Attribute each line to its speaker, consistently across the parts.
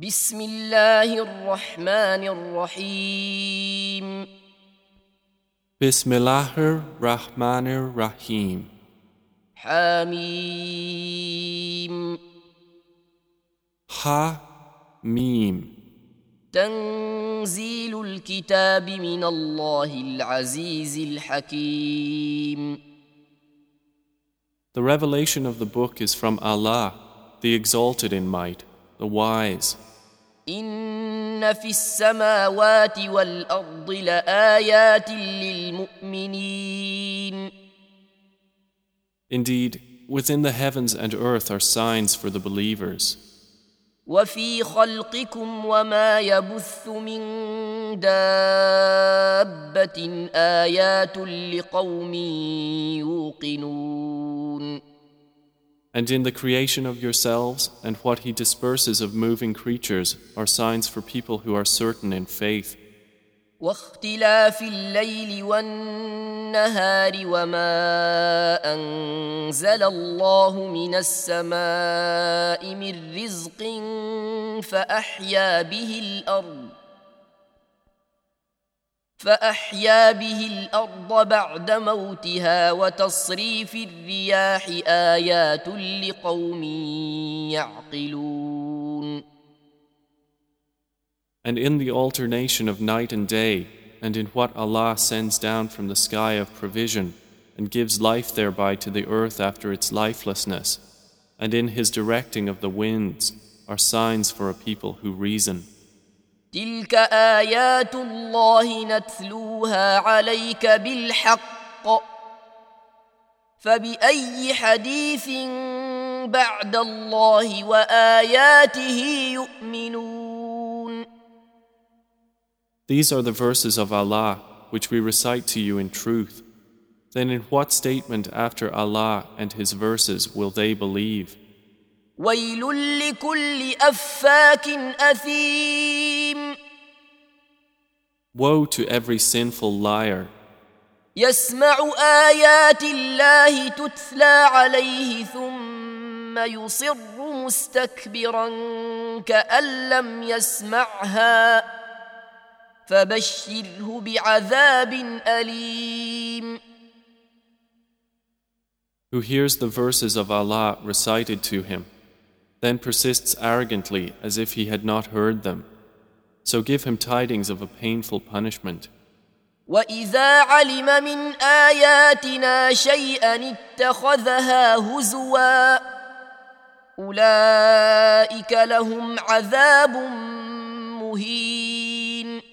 Speaker 1: بسم الله الرحمن الرحيم
Speaker 2: Bismillahir Rahmanir Rahim.
Speaker 1: حميم
Speaker 2: Ha Mim.
Speaker 1: تنزيل الكتاب من الله العزيز الحكيم.
Speaker 2: The revelation of the book is from Allah, the exalted in might, the wise.
Speaker 1: إن في السماوات والأرض لآيات للمؤمنين.
Speaker 2: Indeed, within the heavens and earth are signs for the believers.
Speaker 1: وفي خلقكم وما يبث من دابة آيات لقوم يوقنون.
Speaker 2: And in the creation of yourselves and what He disperses of moving creatures are signs for people who are certain in faith.
Speaker 1: واختلاف الليل والنهار وما أنزل الله من السماء من رزق فأحيا به الأرض بعد موتها وتصريف الرياح آيات لقوم يعقلون.
Speaker 2: And in the alternation of night and day, and in what Allah sends down from the sky of provision, and gives life thereby to the earth after its lifelessness, and in His directing of the winds, are signs for a people who reason.
Speaker 1: تلك آيات الله نتلوها عليك بالحق فبأي حديث بعد الله وآياته يؤمنون.
Speaker 2: These are the verses of Allah which we recite to you in truth. Then in what statement after Allah and His verses will they believe?
Speaker 1: ويل لكل أفاك أثيم.
Speaker 2: Woe to every sinful liar
Speaker 1: يسمع آيات الله تتلى عليه ثم يصر مستكبرا كأن لم يسمعها فبشره بعذاب أليم.
Speaker 2: who hears the verses of Allah recited to him, then persists arrogantly as if he had not heard them. So give him tidings of a painful punishment.
Speaker 1: وَإِذَا عَلِمَ مِنْ آيَاتِنَا شَيْئًا اتَّخَذَهَا هُزُوًا أُولَئِكَ لَهُمْ عَذَابٌ مُهِينٌ.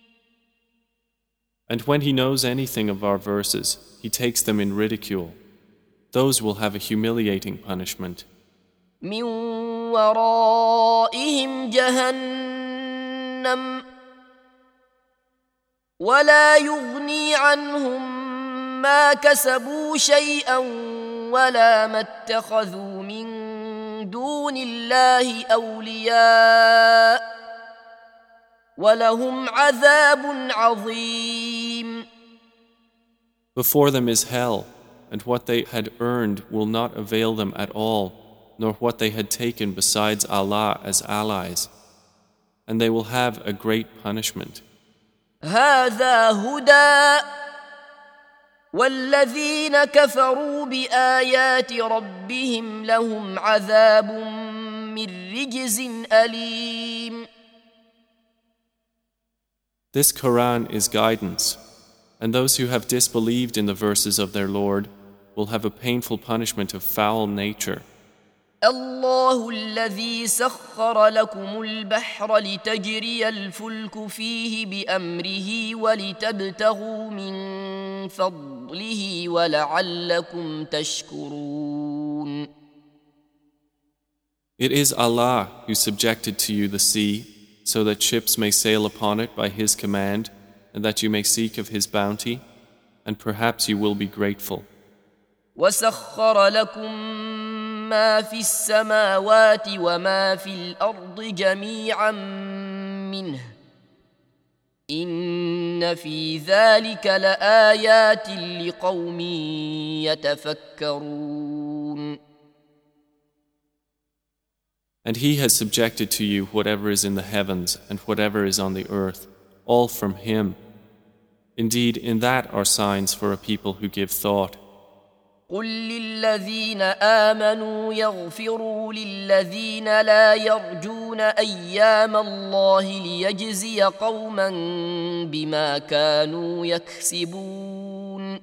Speaker 2: And when he knows anything of our verses, he takes them in ridicule. Those will have a humiliating punishment.
Speaker 1: مِنْ وَرَائِهِمْ جَهَنَّمُ ولا يغني عنهم ما كسبوا شيئا ولا ما اتخذوا من دون الله أولياء ولهم عذاب عظيم.
Speaker 2: Before them is hell, and what they had earned will not avail them at all, nor what they had taken besides Allah as allies, and they will have a great punishment.
Speaker 1: هذا هدى والذين كفروا بآيات ربهم لهم عذاب من رجز أليم.
Speaker 2: This Quran is guidance, and those who have disbelieved in the verses of their Lord will have a painful punishment of foul nature.
Speaker 1: الله الذي سخر لكم البحر لتجري الفلك فيه بأمره ولتبتغوا من فضله ولعلكم تشكرون.
Speaker 2: It is Allah who subjected to you the sea, so that ships may sail upon it by His command, and that you may seek of His bounty, and perhaps you will be grateful.
Speaker 1: وسخر لكم ما في السماوات وما في الأرض جميعا منه إن في ذلك لآيات لقوم يتفكرون.
Speaker 2: And He has subjected to you whatever is in the heavens and whatever is on the earth, all from Him. Indeed, in that are signs for a people who give thought.
Speaker 1: قل للذين آمنوا يغفروا للذين لا يرجون أيام الله ليجزي قوما بما كانوا يكسبون.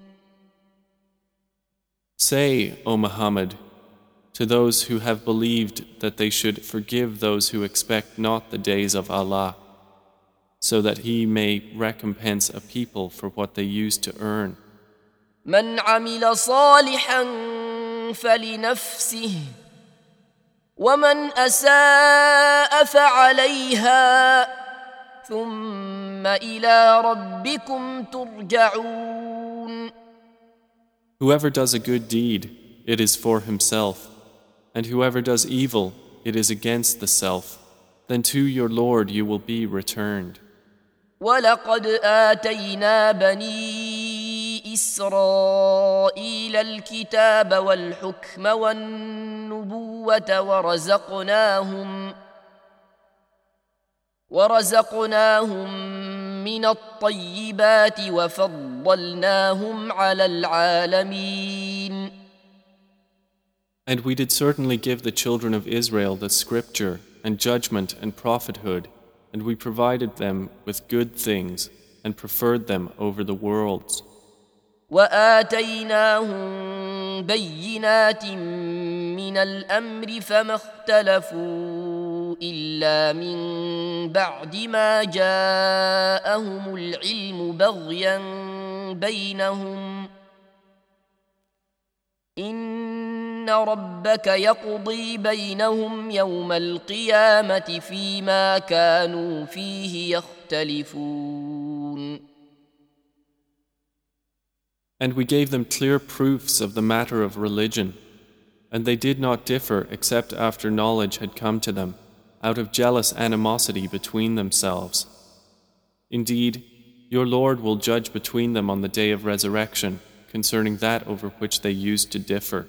Speaker 2: Say, O Muhammad, to those who have believed that they should forgive those who expect not the days of Allah, so that He may recompense a people for what they used to earn.
Speaker 1: من عمل صالحا فلنفسه ومن أساء فعليها ثم إلى ربكم ترجعون.
Speaker 2: Whoever does a good deed, it is for himself, and whoever does evil, it is against the self. Then to your Lord you will be returned.
Speaker 1: ولقد آتينا بني إسرائيل الكتاب والحكم والنبوة ورزقناهم من الطيبات وفضلناهم على العالمين.
Speaker 2: And we did certainly give the children of Israel the scripture and judgment and prophethood, and we provided them with good things and preferred them over the worlds.
Speaker 1: وآتيناهم بينات من الأمر فما اختلفوا إلا من بعد ما جاءهم العلم بغيا بينهم إن ربك يقضي بينهم يوم القيامة فيما كانوا فيه يختلفون.
Speaker 2: And we gave them clear proofs of the matter of religion, and they did not differ except after knowledge had come to them, out of jealous animosity between themselves. Indeed, your Lord will judge between them on the day of resurrection concerning that over which they used to differ.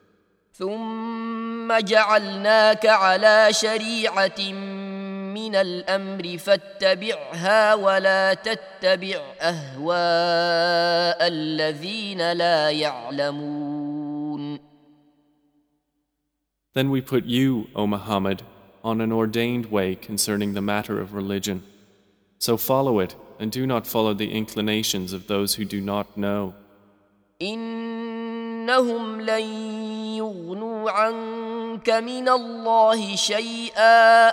Speaker 1: ثم جعلناك على شريعة من الأمر فاتبعها ولا تتبع أهواء الذين لا يعلمون.
Speaker 2: Then we put you, O Muhammad, on an ordained way concerning the matter of religion. So follow it and do not follow the inclinations of those who do not know.
Speaker 1: إنهم لن يغنوا عنك من الله شيئا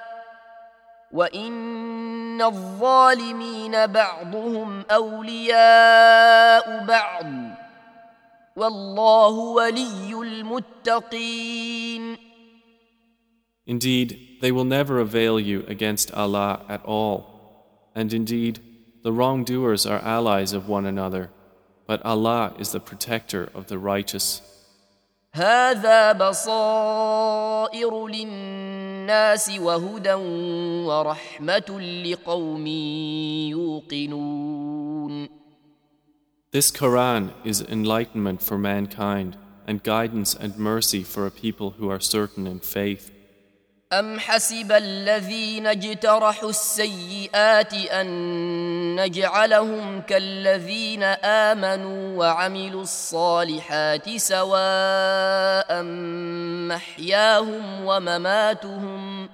Speaker 1: وإن الظالمين بعضهم أولياء بعض والله ولي المتقين.
Speaker 2: Indeed, they will never avail you against Allah at all. And indeed, the wrongdoers are allies of one another. But Allah is the protector of the righteous.
Speaker 1: هذا بصائر للناس وهدى ورحمة لقوم يوقنون.
Speaker 2: This Quran is enlightenment for mankind and guidance and mercy for a people who are certain in faith.
Speaker 1: أم حسب الذين اجترحوا السيئات أن نجعلهم كالذين آمنوا وعملوا الصالحات سواء محياهم ومماتهم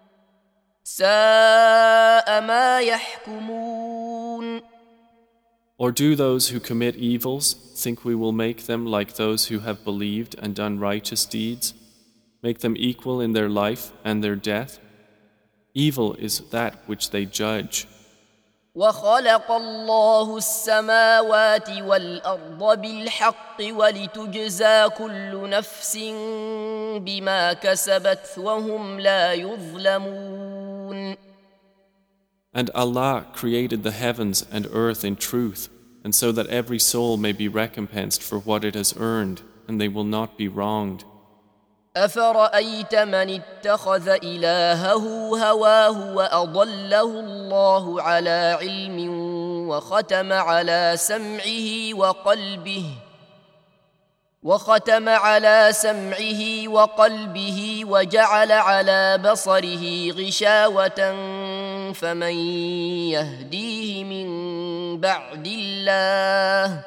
Speaker 1: ساء ما يحكمون.
Speaker 2: Or do those who commit evils think we will make them like those who have believed and done righteous deeds? Make them equal in their life and their death? Evil is that which they judge.
Speaker 1: وخلق الله السماوات والأرض بالحق ولتجزى كل نفس بما كسبت وهم لا يظلمون.
Speaker 2: And Allah created the heavens and earth in truth, and so that every soul may be recompensed for what it has earned, and they will not be wronged.
Speaker 1: أفرأيت من اتخذ إلهه هواه وأضله الله على علم وختم على سمعه وقلبه وختم على سمعه وقلبه وجعل على بصره غشاوة فمن يهديه من بعد الله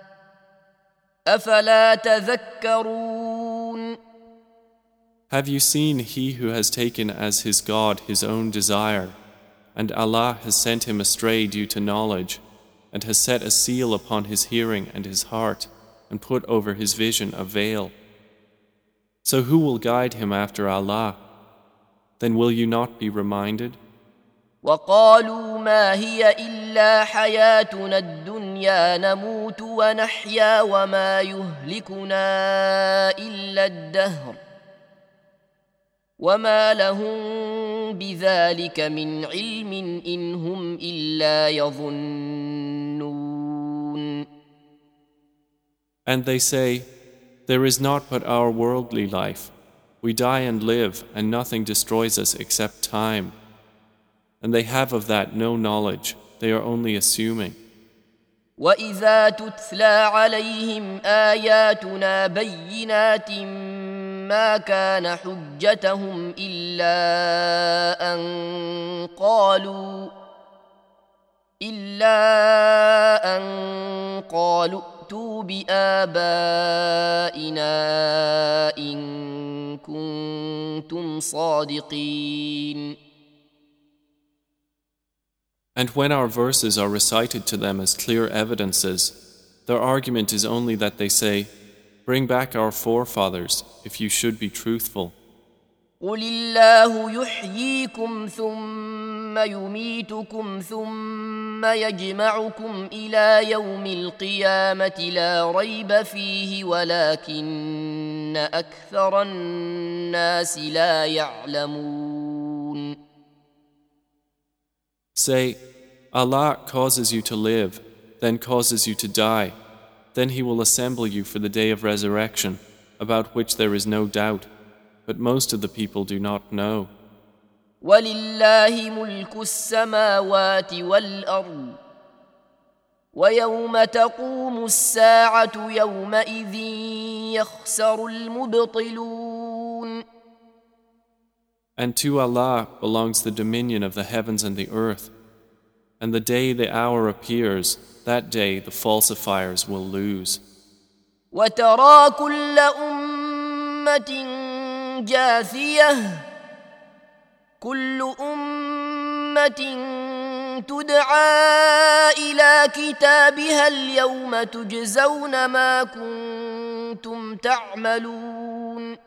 Speaker 1: أفلا تذكرون.
Speaker 2: Have you seen he who has taken as his God his own desire, and Allah has sent him astray due to knowledge, and has set a seal upon his hearing and his heart, and put over his vision a veil? So who will guide him after Allah? Then will you not be reminded?
Speaker 1: وقالوا ما هي إلا حياتنا الدنيا نموت ونحيا وما يهلكنا إلا الدهر وما لهم بذلك من علم إن هم إلا يظنون.
Speaker 2: And they say, there is not but our worldly life. We die and live, and nothing destroys us except time. And they have of that no knowledge, they are only assuming.
Speaker 1: وَإِذَا تُتْلَى عَلَيْهِمْ آيَاتُنَا بَيِّنَاتٍ مَا كَانَ حُجَّتَهُمْ إِلَّا أَن قَالُوا ائْتُوا بِآبَائِنَا إِن كُنتُمْ صَادِقِينَ.
Speaker 2: And when our verses are recited to them as clear evidences, their argument is only that they say, bring back our forefathers, if you should be truthful.
Speaker 1: قُلِ اللَّهُ يُحْيِيكُمْ ثُمَّ يُمِيتُكُمْ ثُمَّ يَجْمَعُكُمْ إِلَى يَوْمِ الْقِيَامَةِ لَا رَيْبَ فِيهِ وَلَكِنَّ أَكْثَرَ النَّاسِ لَا يَعْلَمُونَ.
Speaker 2: Say, Allah causes you to live, then causes you to die. Then He will assemble you for the day of resurrection, about which there is no doubt. But most of the people do not know.
Speaker 1: وَلِلَّهِ مُلْكُ السَّمَاوَاتِ وَالْأَرْضِ وَيَوْمَ تَقُومُ السَّاعَةُ يَوْمَئِذٍ يَخْسَرُ الْمُبْطِلُونَ.
Speaker 2: And to Allah belongs the dominion of the heavens and the earth. And the day the hour appears, that day the falsifiers will lose.
Speaker 1: وَتَرَى كُلَّ أُمَّةٍ جاثية كل أمة تدعى إلى كتابها اليوم تجزون ما كنتم تعملون.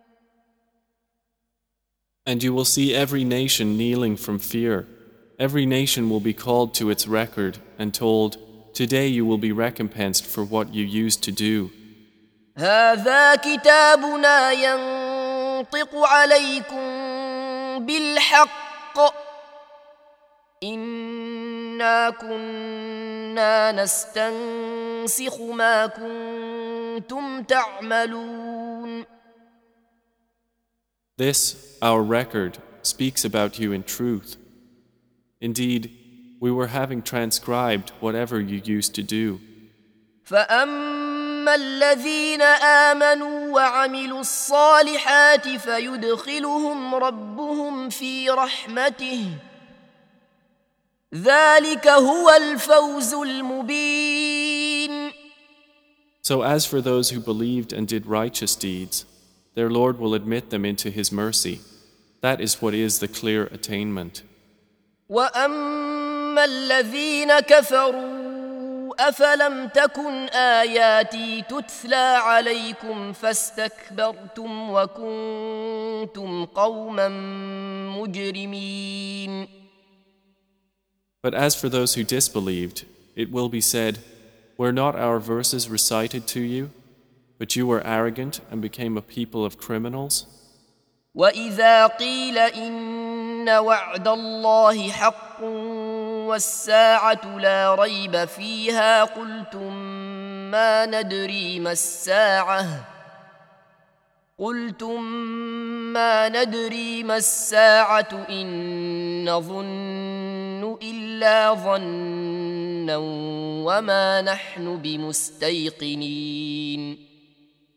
Speaker 2: And you will see every nation kneeling from fear. Every nation will be called to its record and told, today you will be recompensed for what you used to do.
Speaker 1: هذا كتابنا ينطق عليكم بالحق إنا كنا نستنسخ ما كنتم تعملون.
Speaker 2: This, our record, speaks about you in truth. Indeed, we were having transcribed whatever you used to do.
Speaker 1: فأما الذين آمنوا وعملوا الصالحات فيدخلهم ربهم في رحمته ذلك هو الفوز المبين.
Speaker 2: So as for those who believed and did righteous deeds, their Lord will admit them into His mercy. That is what is the clear attainment.
Speaker 1: وأما الذين كفروا أفلم تكن آياتي تتلى عليكم فاستكبرتم وكنتم قوما مجرمين.
Speaker 2: But as for those who disbelieved, it will be said, were not our verses recited to you? But you were arrogant and became a people of criminals.
Speaker 1: وَإِذَا قِيلَ إِنَّ وَعْدَ اللَّهِ حَقٌّ وَالسَّاعَةُ لَا رَيْبَ فِيهَا قُلْتُم مَّا نَدْرِي مَا السَّاعَةُ إِن نَّظُنُّ إِلَّا ظَنًّا وَمَا نَحْنُ بِمُسْتَيْقِنِينَ.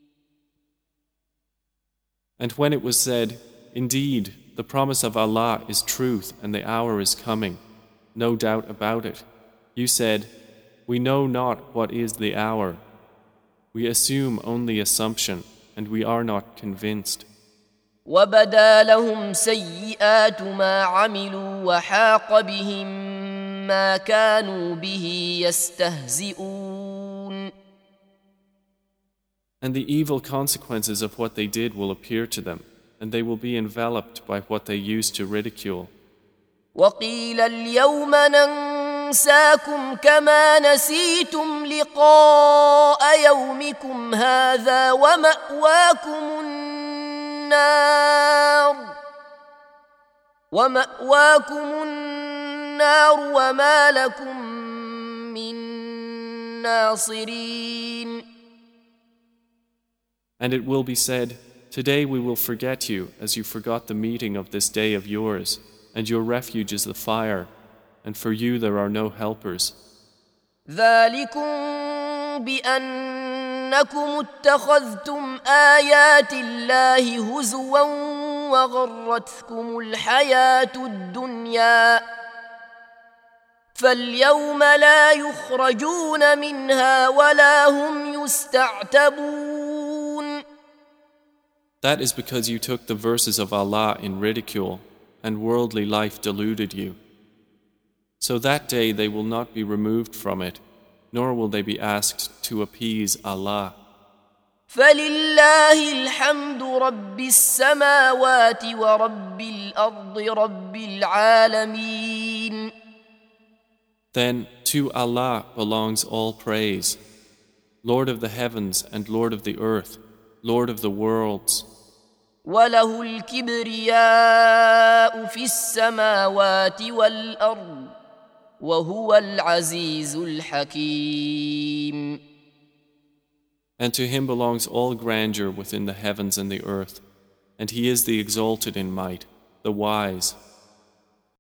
Speaker 2: And when it was said, "Indeed, the promise of Allah is truth and the hour is coming, no doubt about it," you said, "We know not what is the hour. We assume only assumption, and we are not convinced."
Speaker 1: وبدا لهم سيئات ما عملوا وحاق بهم ما كانوا به يستهزئون.
Speaker 2: And the evil consequences of what they did will appear to them, and they will be enveloped by what they used to ridicule.
Speaker 1: وقيل اليوم ننساكم كما نسيتم لقاء يومكم هذا ومأواكم النار وما لكم من ناصرين.
Speaker 2: And it will be said, "Today we will forget you as you forgot the meeting of this day of yours, and your refuge is the fire, and for you there are no helpers."
Speaker 1: ذلكم بأنكم اتخذتم آيات الله هزوا وغرتكم الحياة الدنيا فاليوم لا يخرجون منها ولا هم يستعتبون.
Speaker 2: That is because you took the verses of Allah in ridicule, and worldly life deluded you. So that day they will not be removed from it, nor will they be asked to appease Allah.
Speaker 1: فلله الحمد رب السماوات ورب الأرض رب العالمين.
Speaker 2: Then to Allah belongs all praise, Lord of the heavens and Lord of the earth, Lord of the worlds.
Speaker 1: وله الكبرياء في السماوات والأرض وهو العزيز الحكيم.
Speaker 2: And to him belongs all grandeur within the heavens and the earth, and he is the exalted in might, the wise.